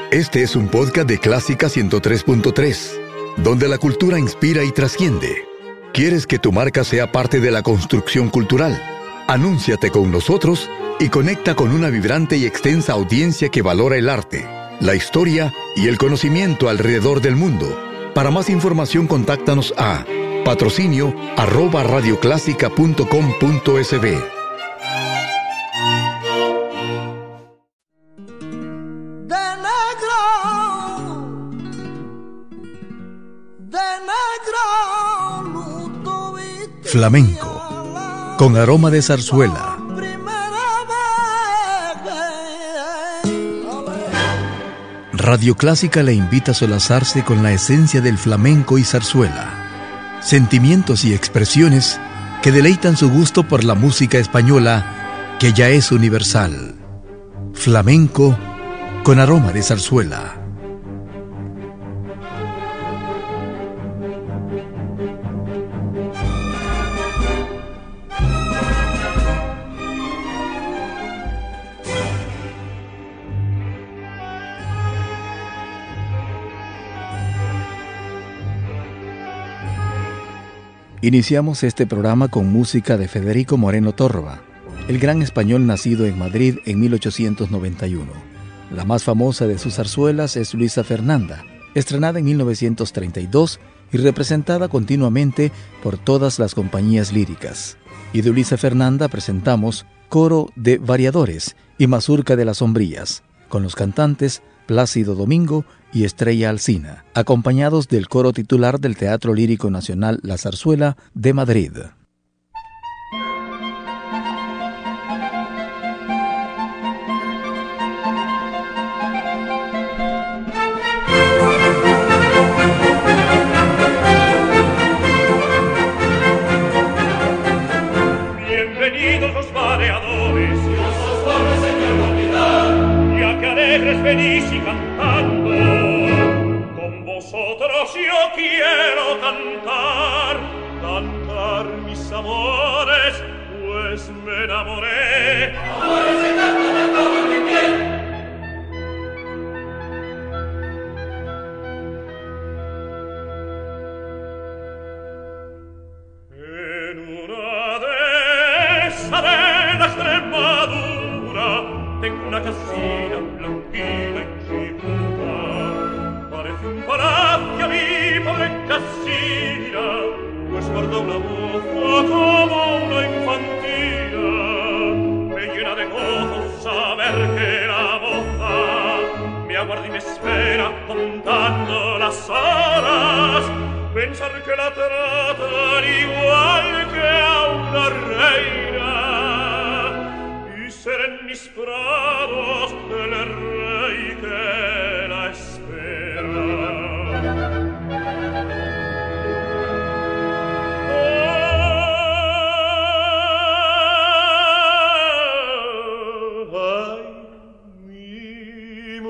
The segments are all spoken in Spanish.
Este es un podcast de Clásica 103.3, donde la cultura inspira y trasciende. ¿Quieres que tu marca sea parte de la construcción cultural? Anúnciate con nosotros y conecta con una vibrante y extensa audiencia que valora el arte, la historia y el conocimiento alrededor del mundo. Para más información, contáctanos a patrocinio@radioclásica.com.sb. Flamenco, con aroma de zarzuela. Radio Clásica le invita a solazarse con la esencia del flamenco y zarzuela. Sentimientos y expresiones que deleitan su gusto por la música española, que ya es universal. Flamenco con aroma de zarzuela. Iniciamos este programa con música de Federico Moreno Torroba, el gran español nacido en Madrid en 1891. La más famosa de sus zarzuelas es Luisa Fernanda, estrenada en 1932 y representada continuamente por todas las compañías líricas. Y de Luisa Fernanda presentamos Coro de Variadores y Mazurca de las Sombrías, con los cantantes Plácido Domingo y Estrella Alsina, acompañados del coro titular del Teatro Lírico Nacional La Zarzuela de Madrid. Bienvenidos los variadores, Dios os guarde, Señor, la piedad, ya que alegres venís y cantando, con vosotros yo quiero cantar mis amores, pues me enamoré. Amores se cantan a todo mi piel. En una dehesa de la Extremadura tengo una casina blanquina y chiquita, parece un palacio a mi pobre casina, pues guarda una moza como una infantina. Me llena de gozo saber que la moza me aguarda y me espera contando las horas, pensar que la tratan igual que a una reina y ser en mis prados el rey que la espera. Ay, mi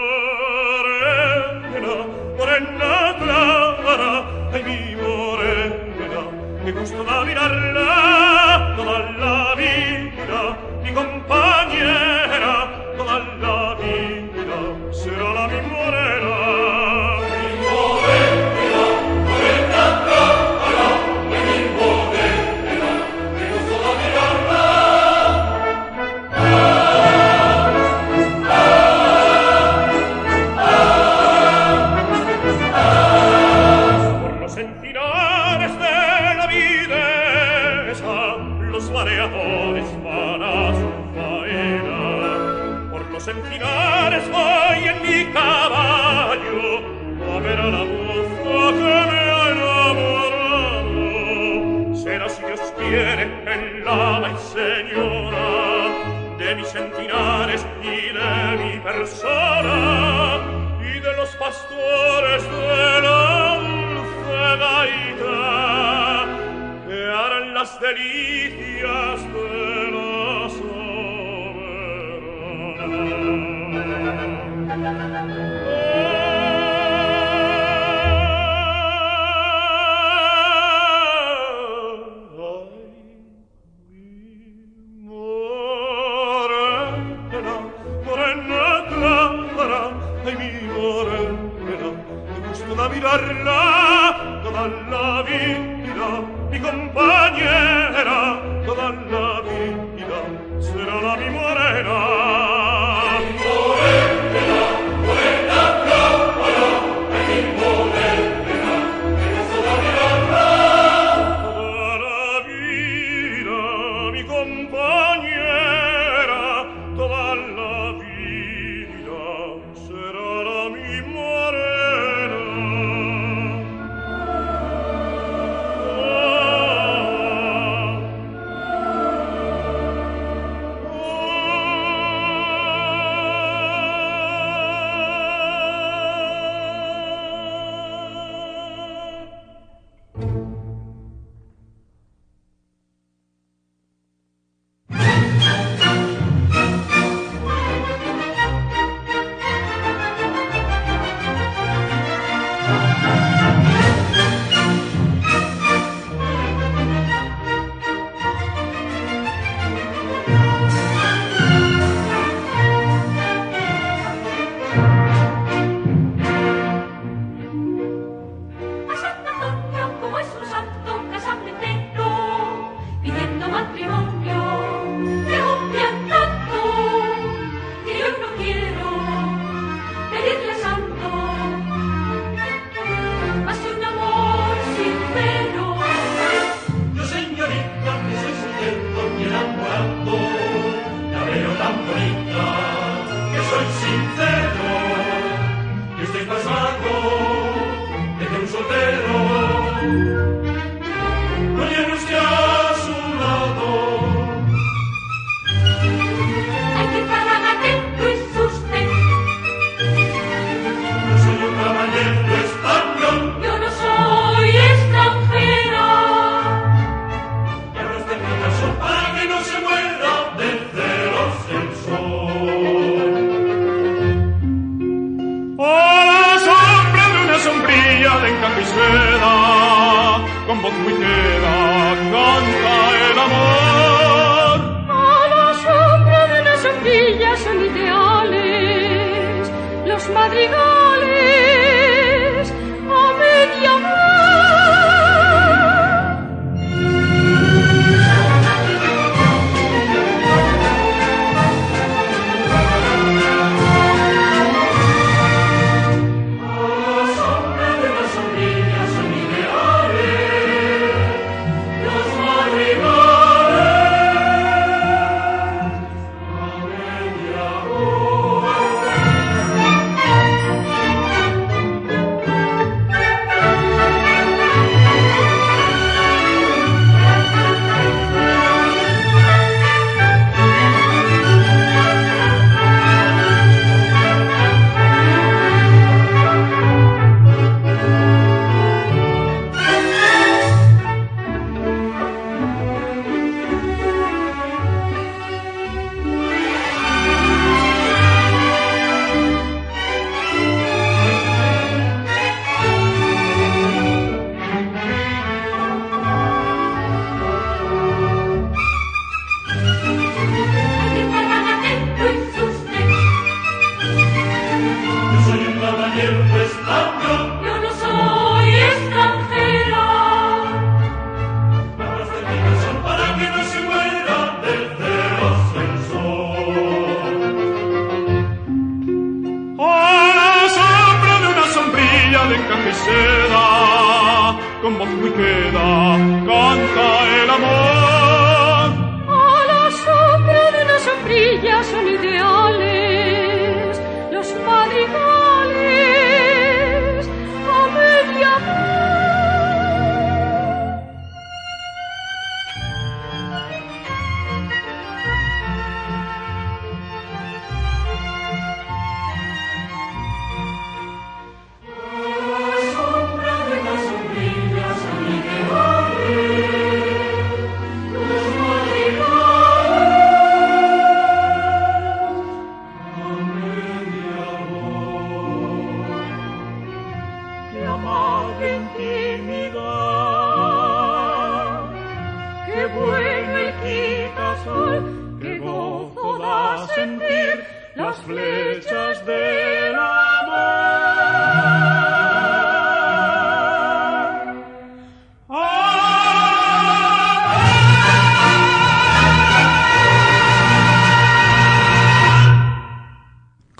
morena, morena clara, ay, mi morena, que gusto da mirarla toda la vida, mi compañera toda la vida, será la mi morena. Mi morena, morena clara, ay, mi morena, que gusto da mirarla. Por los encinares de la videsa, los variadores van a su faena. Por los encinares voy en mi caballo a ver a la moza que me ha enamorado. Será, si Dios quiere, en la ama y señora de mis encinares y de mi persona y de los pastores de la dulce gaita que harán las delicias de la soberana. Ay, mi cuidarla toda la vida, mi compañera toda la vida, será la mi morena. Con voz muy queda canta el amor. A la sombra de una sombrilla son ideales los madrigales a media mar. Con voz muy queda canta el amor. A la sombra de una sombrilla son ideales los madrigales a media mar.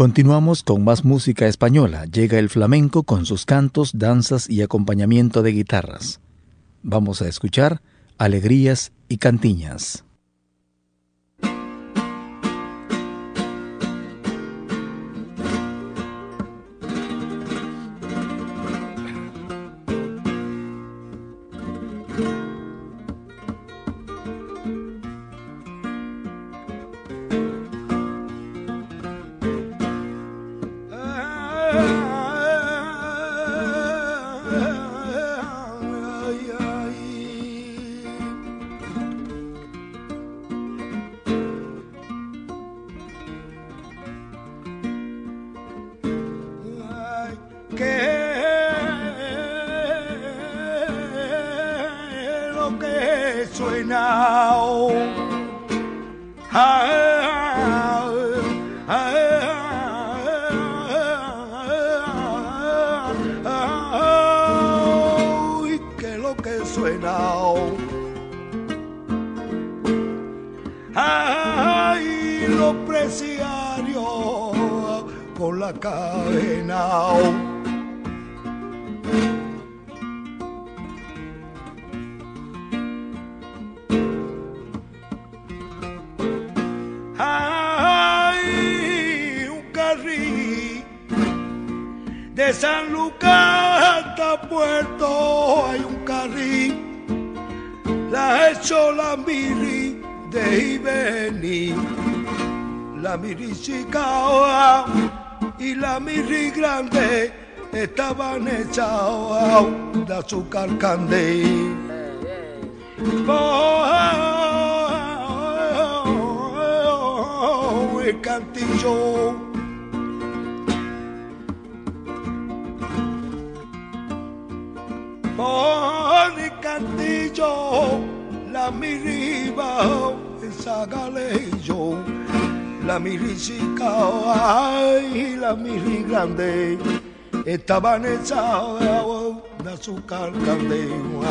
Continuamos con más música española. Llega el flamenco con sus cantos, danzas y acompañamiento de guitarras. Vamos a escuchar Alegrías y Cantiñas. Ay, los presidiarios con la cadena. Ay, un carril de San Lucas hasta Puerto, hay un carril, la ha hecho la Miri de Ibeni, la Miri chica y la Miri grande estaban hechas de azúcar candé. El cantillo por el cantillo la miriba esa galeyo la miricica ay la miri grande estaban hechas de azúcar candé.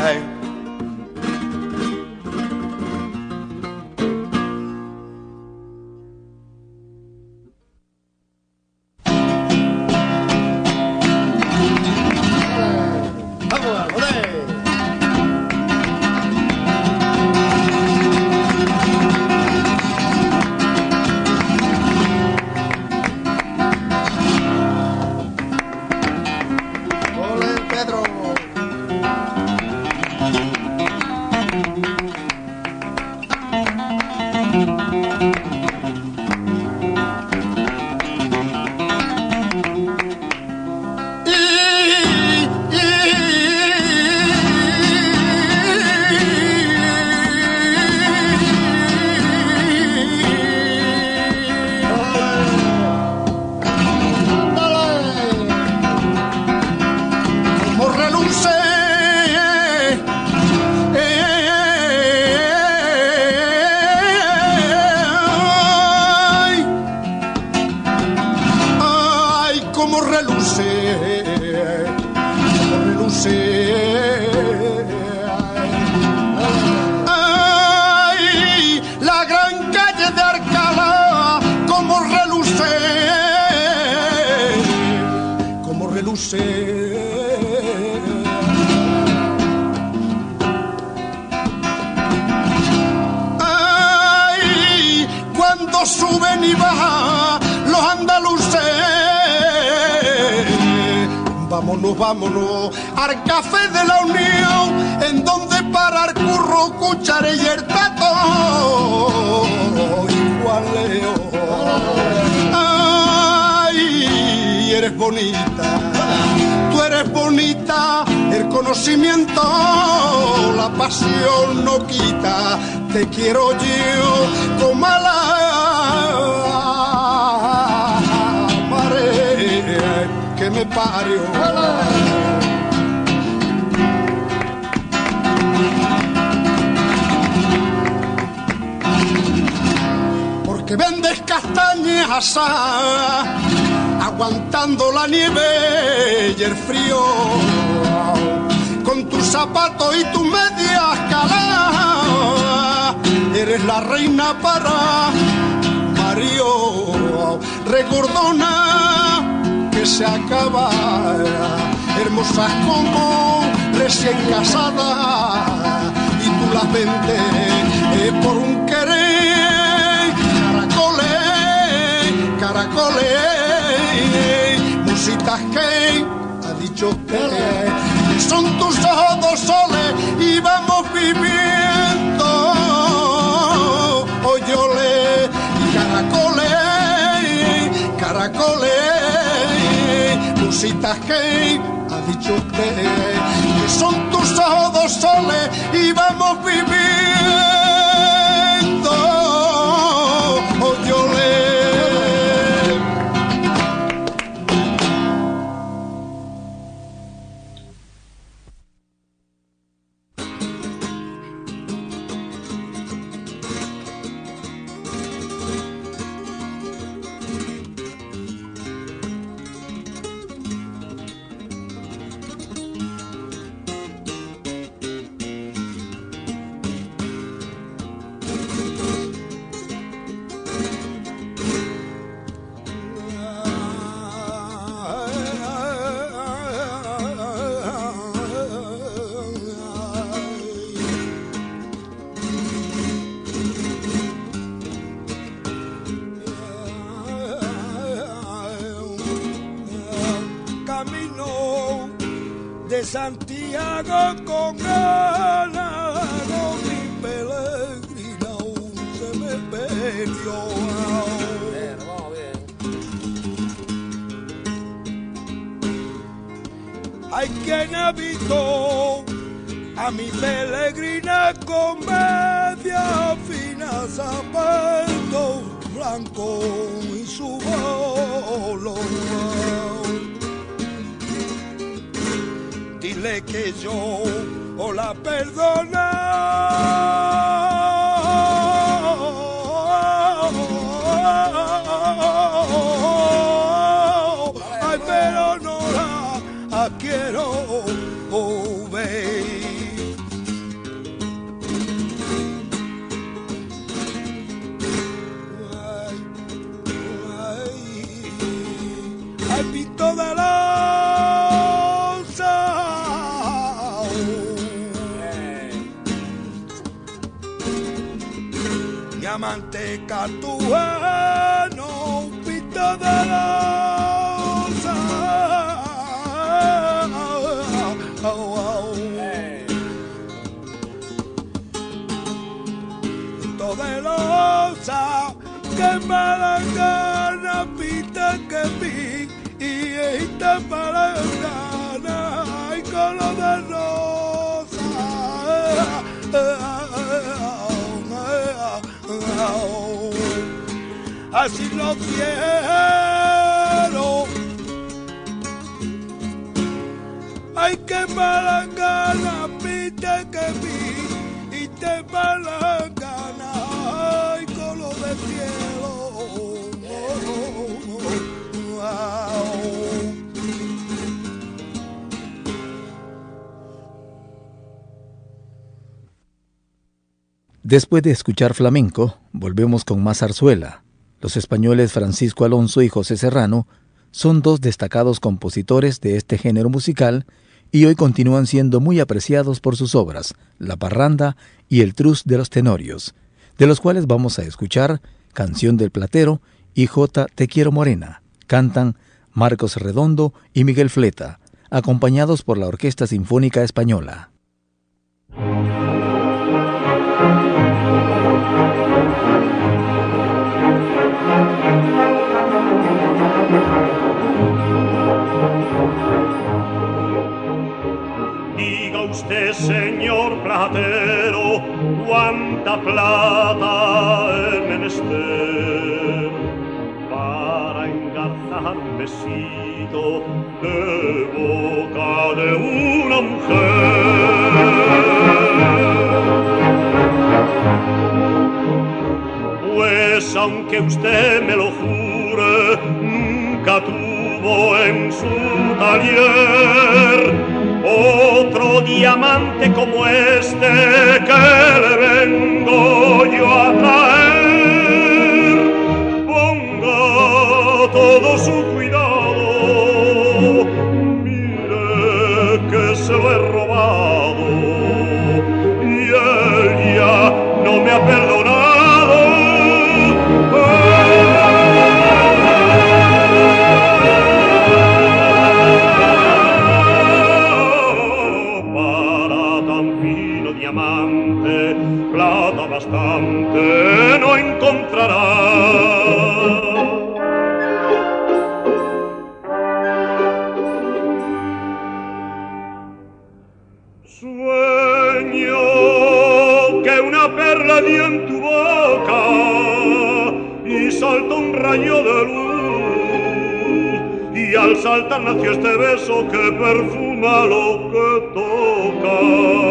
Ay, la gran calle de Alcalá, como reluce. Ay, cuando suben y bajan los andaluces. Vámonos, vámonos al café de la Unión, en donde para el curro, cuchara y el tato. Igualeo. Ay, eres bonita, tú eres bonita, el conocimiento, la pasión no quita. Te quiero yo como a la marea que me parió. Porque vendes castañas asadas, aguantando la nieve y el frío, con tus zapatos y tus medias caladas, eres la reina para parió, recordona que se acaba, hermosas como recién casadas, y tú las vendes por un querer. Caracoles, musitas que ha dicho que son tus ojos dos soles y vamos viviendo. Oyole, caracoles, musitas que ha dicho que son tus ojos dos soles y vamos viviendo. Oyole. Santiago con ganas, mi peregrina aún se me perdió. Hay quien habitó a mi peregrina con media fina, zapato blanco y su bolo. Dile que yo o la perdona, ay, pero no la quiero ver. Ay, pito de la manteca tuano, un pito de loza. Pito de loza, que mala gana, pita que pi, y esta mala gana, y color de rosa. Así lo quiero. Ay, qué mala gana, pita que vi, y te mala gana, ay, color de cielo. Después de escuchar flamenco, volvemos con más zarzuela. Los españoles Francisco Alonso y José Serrano son dos destacados compositores de este género musical y hoy continúan siendo muy apreciados por sus obras, La Parranda y El Trus de los Tenorios, de los cuales vamos a escuchar Canción del Platero y Jota Te Quiero Morena. Cantan Marcos Redondo y Miguel Fleta, acompañados por la Orquesta Sinfónica Española. Diga usted, señor platero, cuánta plata es menester para engarzar un besito de boca de una mujer. Pues aunque usted me lo jure, nunca tuvo en su taller otro diamante como este que le vengo yo a traer, al saltar nació este beso que perfuma lo que toca.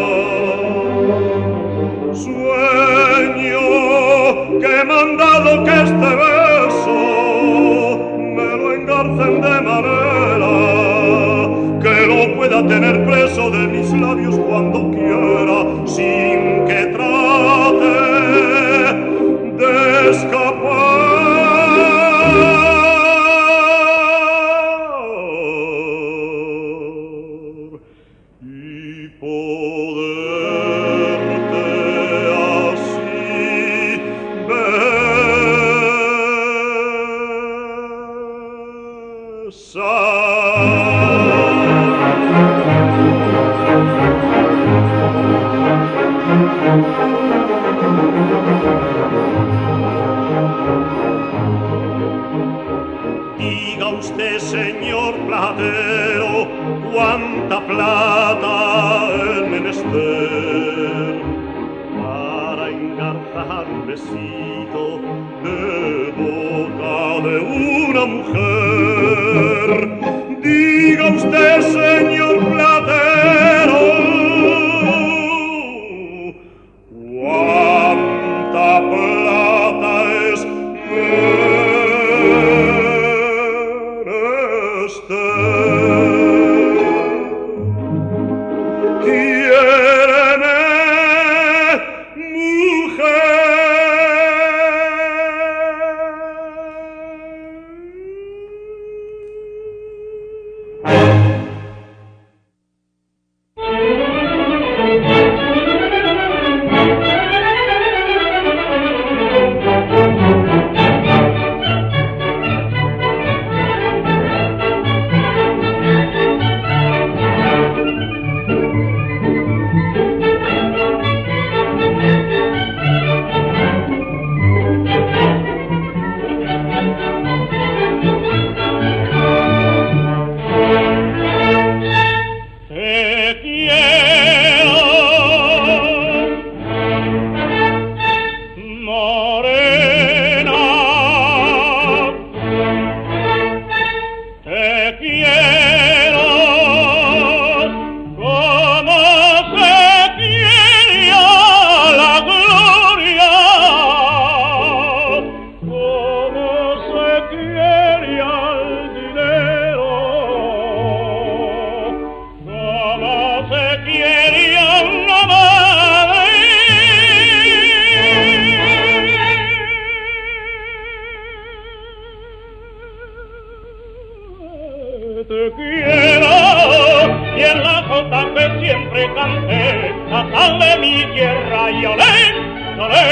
Sueño que he mandado que este beso me lo engarcen de manera que lo pueda tener preso de mis labios cuando quiera, sin que trate de escapar. Diga usted, señor platero, cuánta plata es menester para engarzar un besito de boca de una mujer. Diga usted, señor platero, cuánta plata es te quiero, y en la jota que siempre canté, la sal de mi tierra y olé, olé.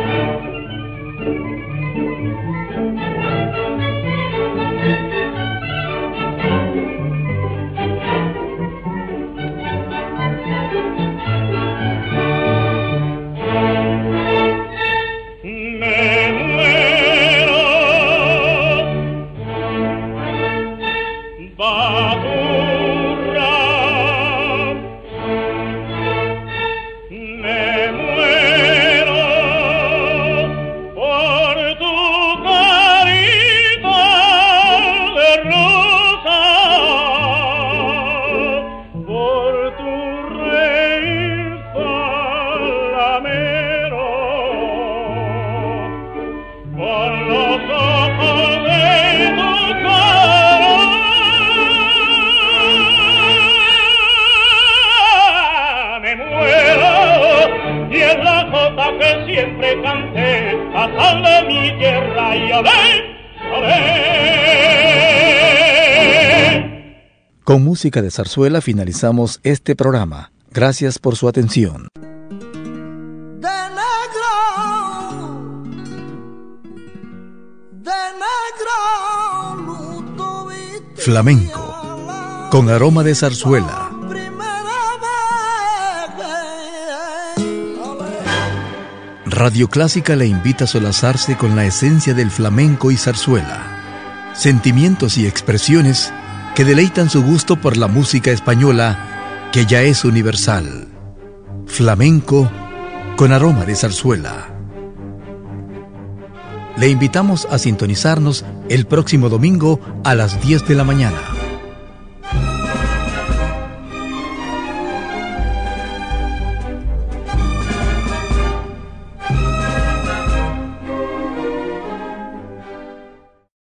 Con música de zarzuela finalizamos este programa. Gracias por su atención. Flamenco, con aroma de zarzuela. Radio Clásica le invita a solazarse con la esencia del flamenco y zarzuela. Sentimientos y expresiones que deleitan su gusto por la música española, que ya es universal. Flamenco con aroma de zarzuela. Le invitamos a sintonizarnos el próximo domingo a las 10 de la mañana.